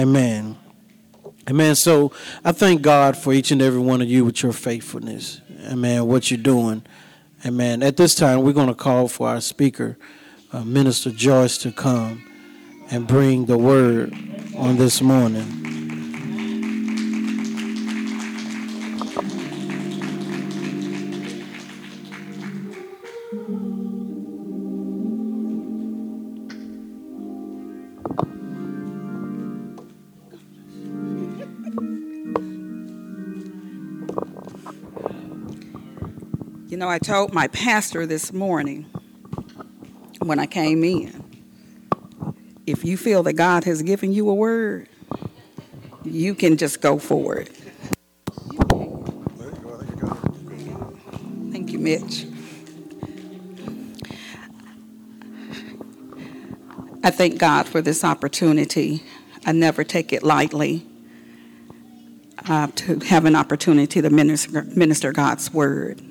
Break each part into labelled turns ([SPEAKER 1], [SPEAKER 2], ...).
[SPEAKER 1] Amen. Amen. So I thank God for each and every one of you with your faithfulness. Amen. What you're doing. Amen. At this time, we're going to call for our speaker, Minister Joyce, to come and bring the word on this morning.
[SPEAKER 2] You know, I told my pastor this morning when I came in, if you feel that God has given you a word, you can just go for it. Thank you, Mitch. I thank God for this opportunity. I never take it lightly to have an opportunity to minister God's word.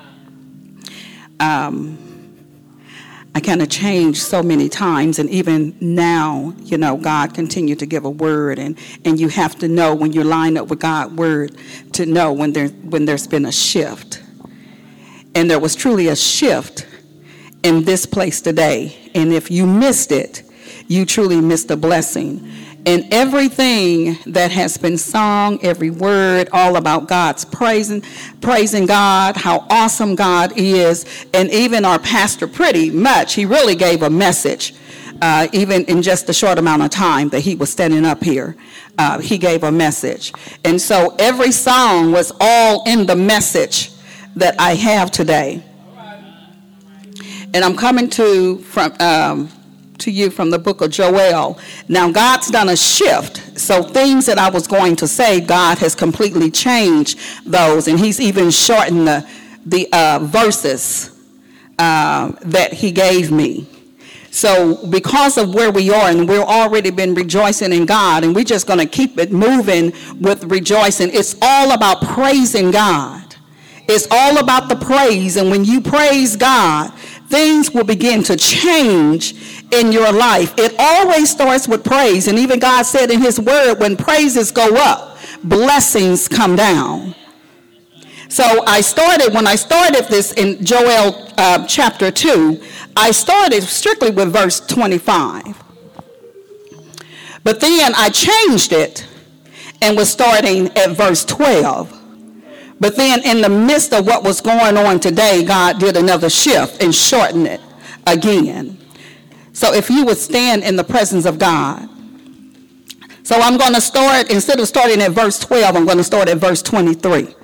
[SPEAKER 2] I kind of changed so many times, and even now, you know, God continued to give a word, and you have to know when you line up with God's word to know when there's been a shift. And there was truly a shift in this place today, and if you missed it, you truly missed a blessing. And everything that has been sung, every word, all about God's praising God, how awesome God is. And even our pastor, pretty much, he really gave a message, even in just a short amount of time that he was standing up here. He gave a message. And so every song was all in the message that I have today. And I'm coming to you from the book of Joel. Now, God's done a shift. So things that I was going to say, God has completely changed those. And he's even shortened the verses that he gave me. So because of where we are, and we've already been rejoicing in God, and we're just going to keep it moving with rejoicing. It's all about praising God. It's all about the praise. And when you praise God, things will begin to change in your life. It always starts with praise. And even God said in his word, when praises go up, blessings come down. So when I started this in Joel chapter 2, I started strictly with verse 25. But then I changed it and was starting at verse 12. But then in the midst of what was going on today, God did another shift and shortened it again. So if you would stand in the presence of God. So I'm going to start, instead of starting at verse 12, I'm going to start at verse 23.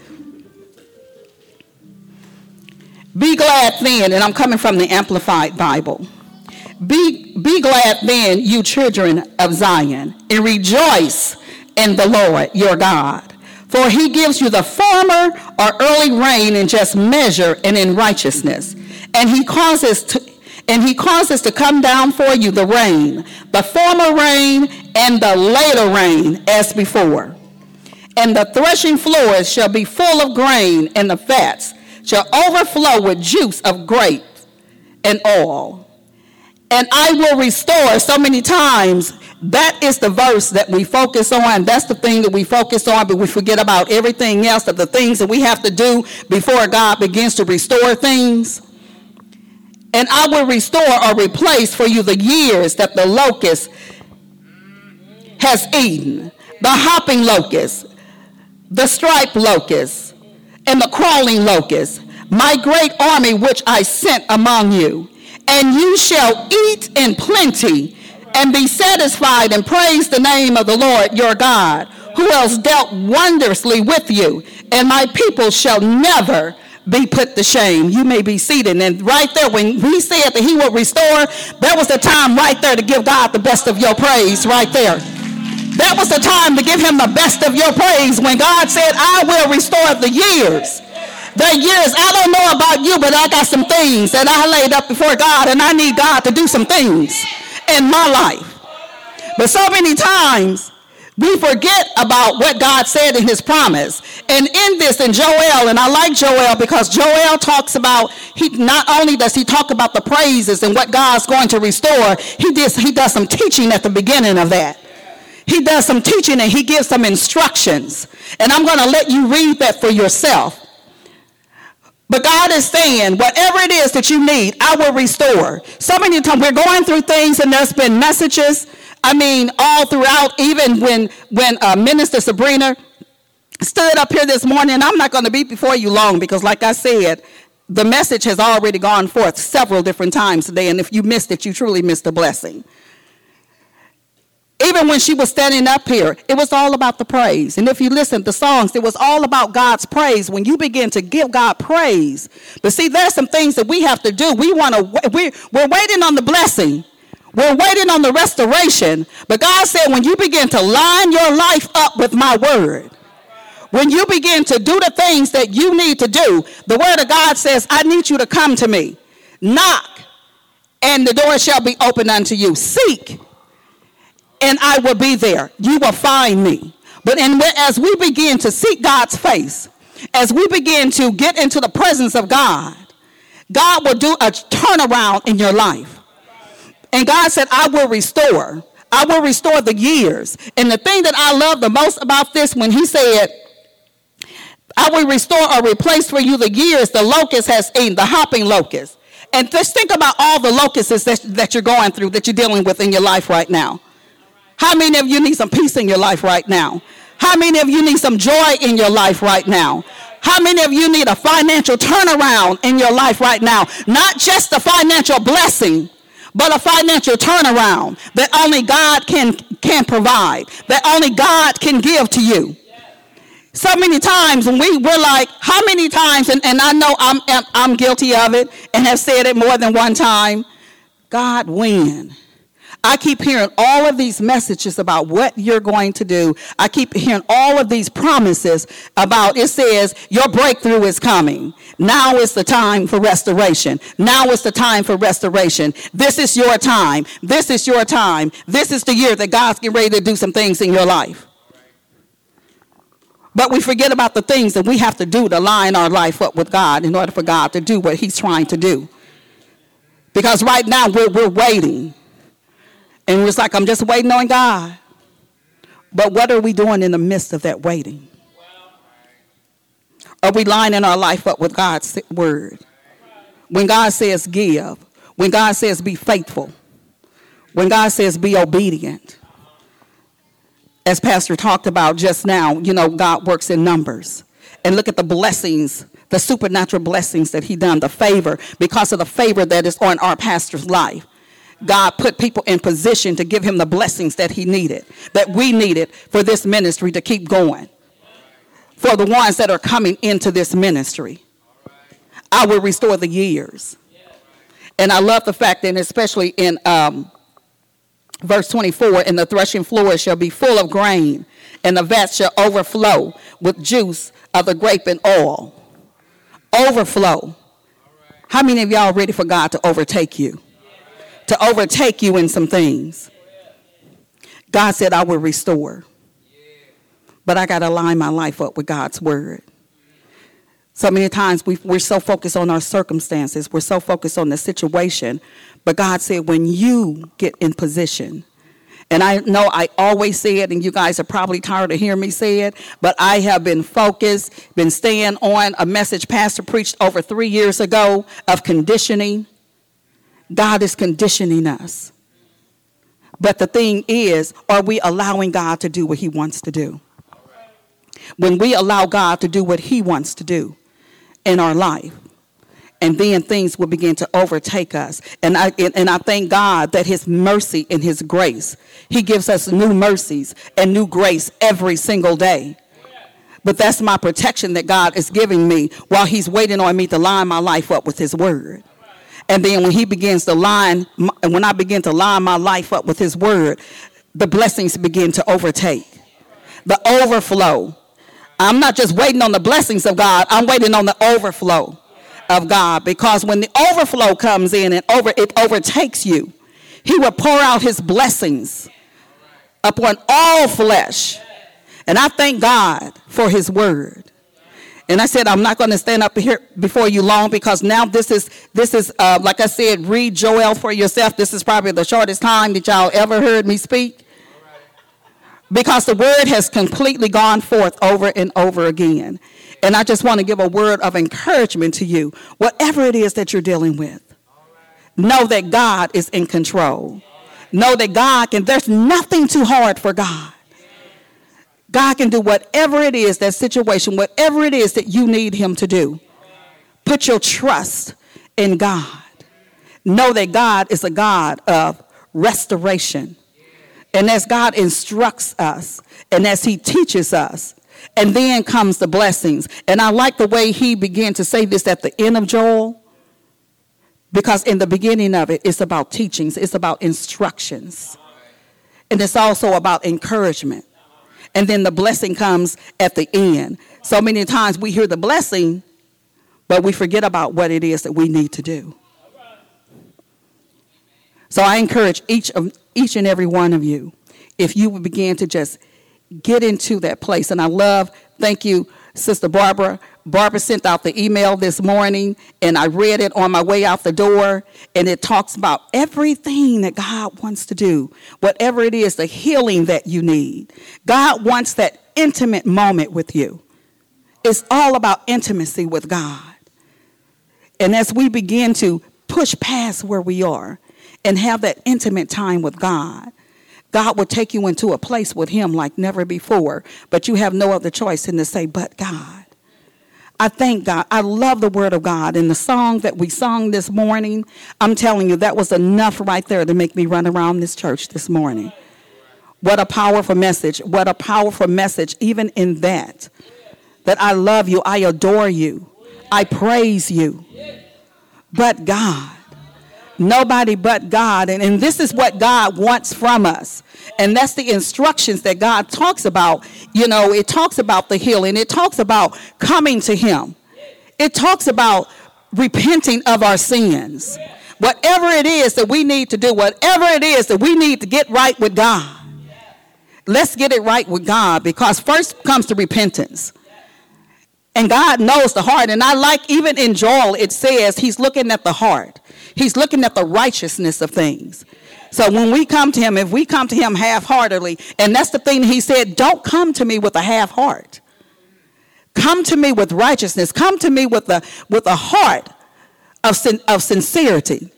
[SPEAKER 2] Be glad then, and I'm coming from the Amplified Bible. Be glad then, you children of Zion, and rejoice in the Lord your God. For he gives you the former or early rain in just measure and in righteousness. And he causes to come down for you the rain, the former rain and the later rain as before. And the threshing floors shall be full of grain, and the fats shall overflow with juice of grapes and oil. And I will restore. So many times, that is the verse that we focus on. That's the thing that we focus on, but we forget about everything else, of the things that we have to do before God begins to restore things. And I will restore or replace for you the years that the locust has eaten, the hopping locust, the striped locust, and the crawling locust, my great army which I sent among you. And you shall eat in plenty and be satisfied and praise the name of the Lord your God, who else dealt wondrously with you. And my people shall never be put to shame. You may be seated. And right there, when he said that he will restore, that was the time right there to give God the best of your praise right there. That was the time to give him the best of your praise when God said, I will restore the years. The years, I don't know about you, but I got some things that I laid up before God, and I need God to do some things in my life. But so many times, we forget about what God said in his promise. And in this, in Joel, and I like Joel because Joel talks about, he not only does he talk about the praises and what God's going to restore, he does some teaching at the beginning of that. He does some teaching and he gives some instructions. And I'm going to let you read that for yourself. But God is saying, whatever it is that you need, I will restore. So many times we're going through things and there's been messages, all throughout, even when Minister Sabrina stood up here this morning, and I'm not going to be before you long because, like I said, the message has already gone forth several different times today, and if you missed it, you truly missed a blessing. Even when she was standing up here, it was all about the praise. And if you listen to songs, it was all about God's praise. When you begin to give God praise. But see, there's some things that we have to do. We're waiting on the blessing. We're waiting on the restoration. But God said, when you begin to line your life up with my word, when you begin to do the things that you need to do, the word of God says, I need you to come to me. Knock, and the door shall be opened unto you. Seek, and I will be there. You will find me. But as we begin to seek God's face, as we begin to get into the presence of God, God will do a turnaround in your life. And God said, I will restore. I will restore the years. And the thing that I love the most about this, when he said, I will restore or replace for you the years the locust has eaten, the hopping locust. And just think about all the locusts that you're going through, that you're dealing with in your life right now. How many of you need some peace in your life right now? How many of you need some joy in your life right now? How many of you need a financial turnaround in your life right now? Not just a financial blessing, but a financial turnaround that only God can provide, that only God can give to you. So many times when we're like, how many times, and I know I'm guilty of it and have said it more than one time, God, when? I keep hearing all of these messages about what you're going to do. I keep hearing all of these promises about, it says, your breakthrough is coming. Now is the time for restoration. Now is the time for restoration. This is your time. This is your time. This is the year that God's getting ready to do some things in your life. But we forget about the things that we have to do to line our life up with God in order for God to do what he's trying to do. Because right now we're waiting. And it's like, I'm just waiting on God. But what are we doing in the midst of that waiting? Are we lining our life up with God's word? When God says give, when God says be faithful, when God says be obedient. As Pastor talked about just now, God works in numbers. And look at the blessings, the supernatural blessings that he done, the favor, because of the favor that is on our pastor's life. God put people in position to give him the blessings that he needed, that we needed for this ministry to keep going. For the ones that are coming into this ministry, I will restore the years. And I love the fact that, especially in verse 24, and the threshing floor shall be full of grain, and the vats shall overflow with juice of the grape and oil. Overflow. How many of y'all are ready for God to overtake you? To overtake you in some things. God said, I will restore. But I got to line my life up with God's word. So many times we're so focused on our circumstances. We're so focused on the situation. But God said, when you get in position, and I know I always say it, and you guys are probably tired of hearing me say it, but I have been focused, been staying on a message Pastor preached over 3 years ago of conditioning. God is conditioning us. But the thing is, are we allowing God to do what he wants to do? When we allow God to do what he wants to do in our life, and then things will begin to overtake us. And I thank God that his mercy and his grace, he gives us new mercies and new grace every single day. But that's my protection that God is giving me while he's waiting on me to line my life up with his word. And then when when I begin to line my life up with his word, the blessings begin to overtake. The overflow. I'm not just waiting on the blessings of God. I'm waiting on the overflow of God. Because when the overflow comes in and it overtakes you, he will pour out his blessings upon all flesh. And I thank God for his word. And I said, I'm not going to stand up here before you long, because now this is like I said, read Joel for yourself. This is probably the shortest time that y'all ever heard me speak. because the word has completely gone forth over and over again. And I just want to give a word of encouragement to you. Whatever it is that you're dealing with, know that God is in control. Know that God can, there's nothing too hard for God. God can do whatever it is, that situation, whatever it is that you need him to do. Put your trust in God. Know that God is a God of restoration. And as God instructs us, and as he teaches us, and then comes the blessings. And I like the way he began to say this at the end of Joel, because in the beginning of it, it's about teachings, it's about instructions, and it's also about encouragement. And then the blessing comes at the end. So many times we hear the blessing, but we forget about what it is that we need to do. So I encourage each and every one of you, if you would begin to just get into that place. And I love, thank you, Sister Barbara. Barbara sent out the email this morning, and I read it on my way out the door, and it talks about everything that God wants to do, whatever it is, the healing that you need. God wants that intimate moment with you. It's all about intimacy with God. And as we begin to push past where we are and have that intimate time with God, God will take you into a place with him like never before, but you have no other choice than to say, but God. I thank God. I love the word of God. And the song that we sung this morning, I'm telling you, that was enough right there to make me run around this church this morning. What a powerful message. What a powerful message, even in that I love you, I adore you, I praise you. But God. Nobody but God. And this is what God wants from us. And that's the instructions that God talks about. You know, it talks about the healing. It talks about coming to him. It talks about repenting of our sins. Whatever it is that we need to do, whatever it is that we need to get right with God, let's get it right with God, because first comes the repentance. And God knows the heart. And I like, even in Joel, it says he's looking at the heart. He's looking at the righteousness of things. So when we come to him, if we come to him half-heartedly, and that's the thing he said, don't come to me with a half heart. Come to me with righteousness. Come to me with a heart of sincerity.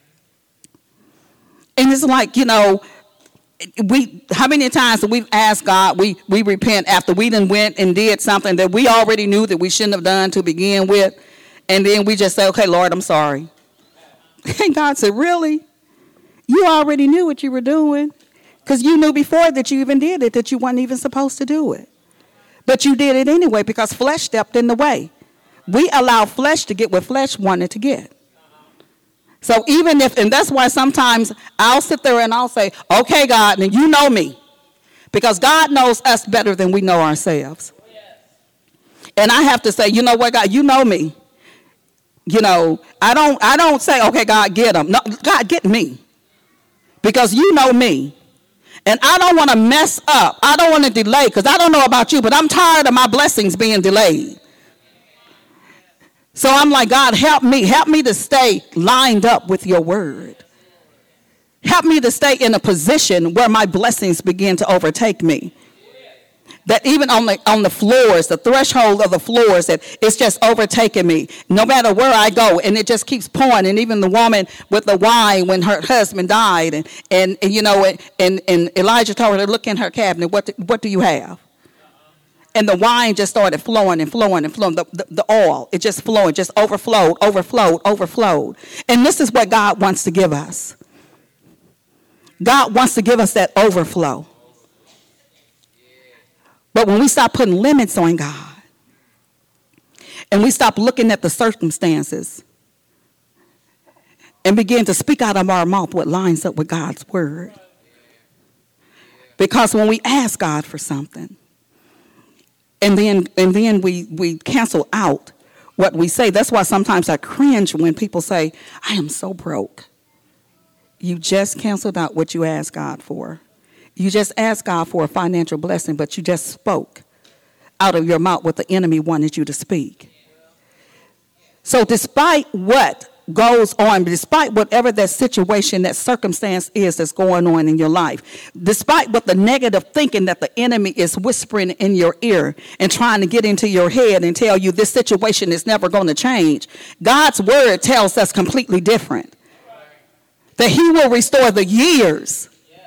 [SPEAKER 2] And it's like, you know, how many times have we asked God, we repent after we done went and did something that we already knew that we shouldn't have done to begin with, and then we just say, okay, Lord, I'm sorry. And God said, really? You already knew what you were doing, because you knew before that you even did it, that you weren't even supposed to do it. But you did it anyway because flesh stepped in the way. We allow flesh to get what flesh wanted to get. So even if, and that's why sometimes I'll sit there and I'll say, okay, God, and you know me. Because God knows us better than we know ourselves. And I have to say, you know what, God, you know me. You know, I don't say, okay, God, get them. No, God, get me. Because you know me. And I don't want to mess up. I don't want to delay, because I don't know about you, but I'm tired of my blessings being delayed. So I'm like, God, help me to stay lined up with your word. Help me to stay in a position where my blessings begin to overtake me. That even on the floors, the threshold of the floors, that it's just overtaking me no matter where I go, and it just keeps pouring. And even the woman with the wine when her husband died, and you know, and Elijah told her to look in her cabinet. What do you have? And the wine just started flowing and flowing and flowing. The oil, it just flowed, just overflowed. And this is what God wants to give us. God wants to give us that overflow. But when we stop putting limits on God, and we stop looking at the circumstances and begin to speak out of our mouth what lines up with God's word. Because when we ask God for something, and then we cancel out what we say. That's why sometimes I cringe when people say, I am so broke. You just canceled out what you asked God for. You just asked God for a financial blessing, but you just spoke out of your mouth what the enemy wanted you to speak. So despite what goes on, despite whatever that situation, that circumstance is that's going on in your life, despite what the negative thinking that the enemy is whispering in your ear and trying to get into your head and tell you this situation is never going to change, God's word tells us completely different. That he will restore the years.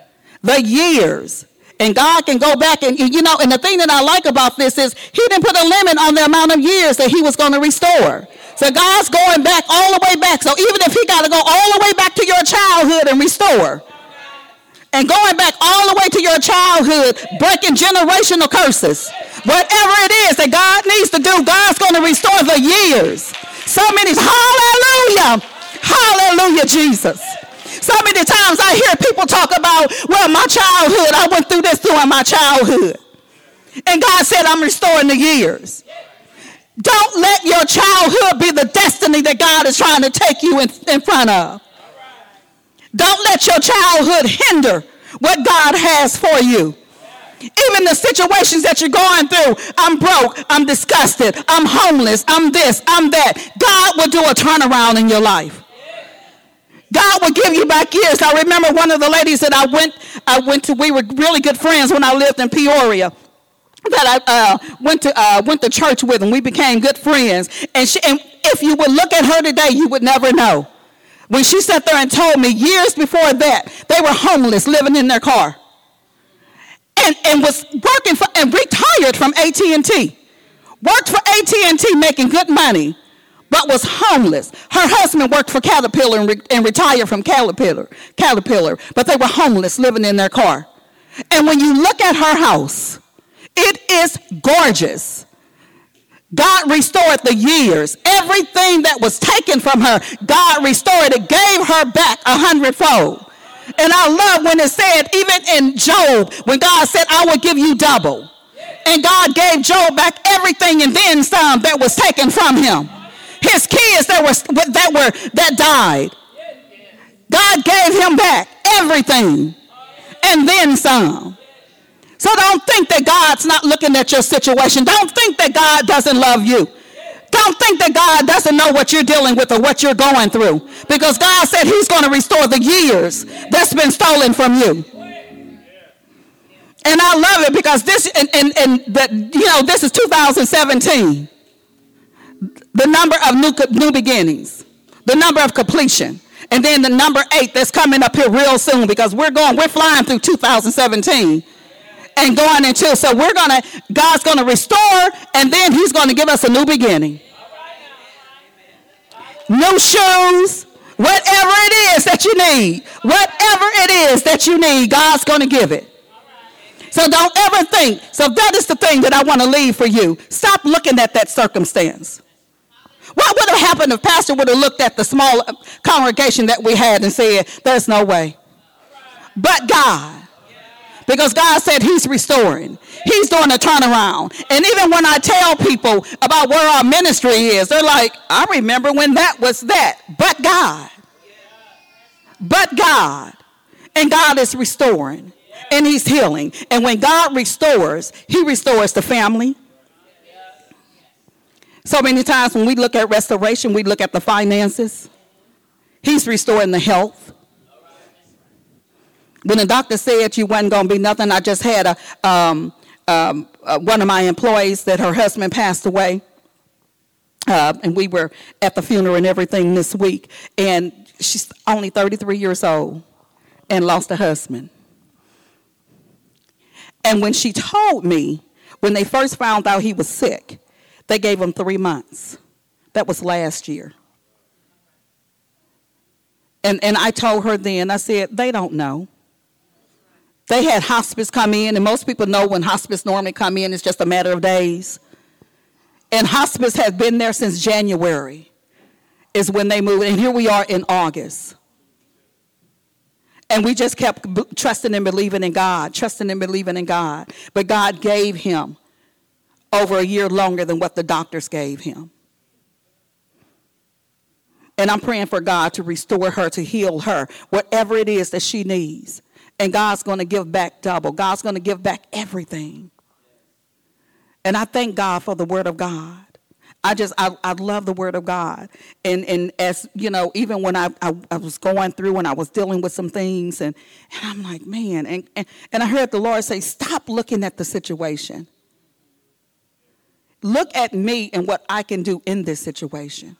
[SPEAKER 2] And God can go back and, you know, and the thing that I like about this is he didn't put a limit on the amount of years that he was going to restore. So God's going back all the way back. So even if he got to go all the way back to your childhood and restore, and going back all the way to your childhood, breaking generational curses, whatever it is that God needs to do, God's going to restore the years. So many, hallelujah, hallelujah, Jesus. So many times I hear people talk about, well, my childhood, I went through this during my childhood. And God said, I'm restoring the years. Don't let your childhood be the destiny that God is trying to take you in front of. Don't let your childhood hinder what God has for you. Even the situations that you're going through, I'm broke, I'm disgusted, I'm homeless, I'm this, I'm that. God will do a turnaround in your life. God will give you back years. I remember one of the ladies that I went to, we were really good friends when I lived in Peoria, that I went to church with, and we became good friends. And if you would look at her today, you would never know. When she sat there and told me years before that, they were homeless, living in their car, and was working for, and retired from AT&T, worked for AT&T making good money, but was homeless. Her husband worked for Caterpillar and retired from Caterpillar, but they were homeless, living in their car. And when you look at her house, it is gorgeous. God restored the years. Everything that was taken from her, God restored it, gave her back 100-fold. And I love when it said, even in Job, when God said, I will give you double. And God gave Job back everything and then some that was taken from him. His kids that died, God gave him back everything and then some. So don't think that God's not looking at your situation. Don't think that God doesn't love you. Don't think that God doesn't know what you're dealing with or what you're going through. Because God said he's going to restore the years that's been stolen from you. And I love it because this, this is 2017. The number of new beginnings, the number of completion, and then the number 8 that's coming up here real soon, because we're flying through 2017 and going into, so God's going to restore, and then he's going to give us a new beginning. New shoes, whatever it is that you need, God's going to give it. So don't ever think, so that is the thing that I want to leave for you. Stop looking at that circumstance. What would have happened if Pastor would have looked at the small congregation that we had and said, there's no way. But God. Because God said he's restoring. He's doing a turnaround. And even when I tell people about where our ministry is, they're like, I remember when that was that. But God. But God. And God is restoring. And he's healing. And when God restores, he restores the family. So many times when we look at restoration, we look at the finances. He's restoring the health. When the doctor said you wasn't going to be nothing, I just had one of my employees that her husband passed away. And we were at the funeral and everything this week. And she's only 33 years old and lost a husband. And when she told me, when they first found out he was sick, they gave him 3 months. That was last year. And I told her then, I said, they don't know. They had hospice come in, and most people know when hospice normally come in, it's just a matter of days. And hospice has been there since January is when they moved. And here we are in August. And we just kept trusting and believing in God, But God gave him over a year longer than what the doctors gave him. And I'm praying for God to restore her, to heal her, whatever it is that she needs. And God's going to give back double. God's going to give back everything. And I thank God for the word of God. I love the word of God. And as you know, even when I was going through and I was dealing with some things, and I'm like, man, and I heard the Lord say, stop looking at the situation. Look at me and what I can do in this situation.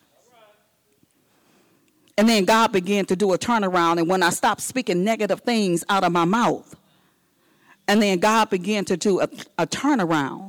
[SPEAKER 2] And then God began to do a turnaround. And when I stopped speaking negative things out of my mouth, and then God began to do a turnaround.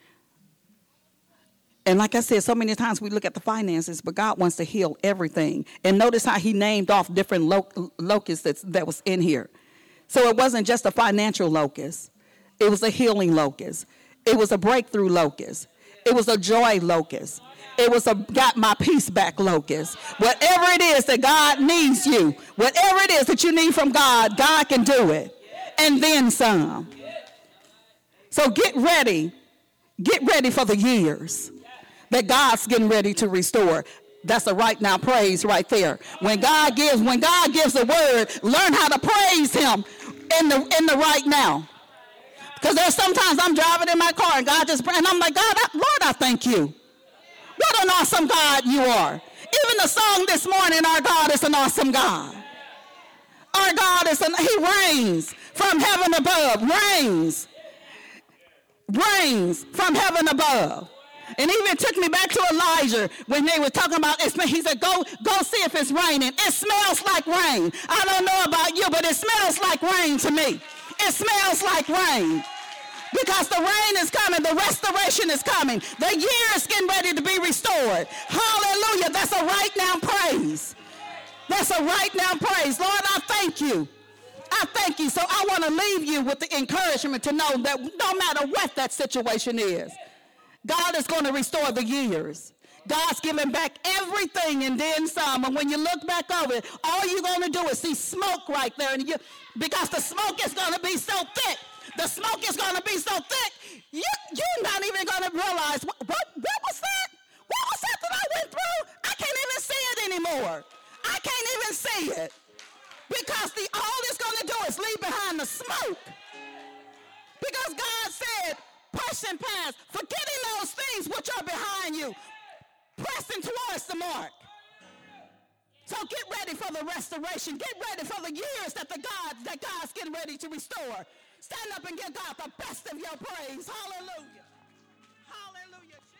[SPEAKER 2] And like I said, so many times we look at the finances, but God wants to heal everything. And notice how he named off different locusts that was in here. So it wasn't just a financial locust. It was a healing locust. It was a breakthrough locust. It was a joy locust. It was a got my peace back locust. Whatever it is that God needs you, whatever it is that you need from God, God can do it. And then some. So get ready. Get ready for the years that God's getting ready to restore. That's a right now praise right there. When God gives a word, learn how to praise him in the right now. Because there's sometimes I'm driving in my car and God just, and I'm like, God, Lord, I thank you. What an awesome God you are. Even the song this morning, our God is an awesome God. Our God he reigns from heaven above, reigns from heaven above. And even took me back to Elijah when they were talking about it. He said, go see if it's raining. It smells like rain. I don't know about you, but it smells like rain to me. It smells like rain. Because the rain is coming. The restoration is coming. The year is getting ready to be restored. Hallelujah. That's a right now praise. That's a right now praise. Lord, I thank you. I thank you. So I want to leave you with the encouragement to know that no matter what that situation is, God is going to restore the years. God's giving back everything and then some. And when you look back over it, all you're going to do is see smoke right there. Because the smoke is going to be so thick. The smoke is going to be so thick, you're not even going to realize, what was that? What was that I went through? I can't even see it anymore. I can't even see it. Because all it's going to do is leave behind the smoke. Because God said, pushing past, forgetting those things which are behind you, pressing towards the mark. So get ready for the restoration. Get ready for the years that God's getting ready to restore. Stand up and give God the best of your praise. Hallelujah. Hallelujah.